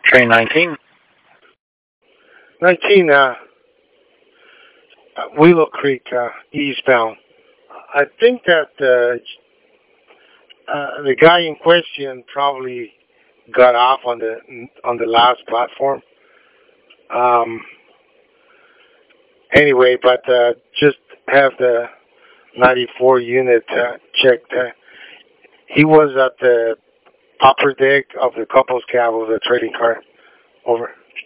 Train 19. 19, Willow Creek, eastbound. I think that the guy in question probably got off on the last platform. Um, anyway, but just have the 94 unit checked. He was at the upper deck of the couples cab of the trading car. Over.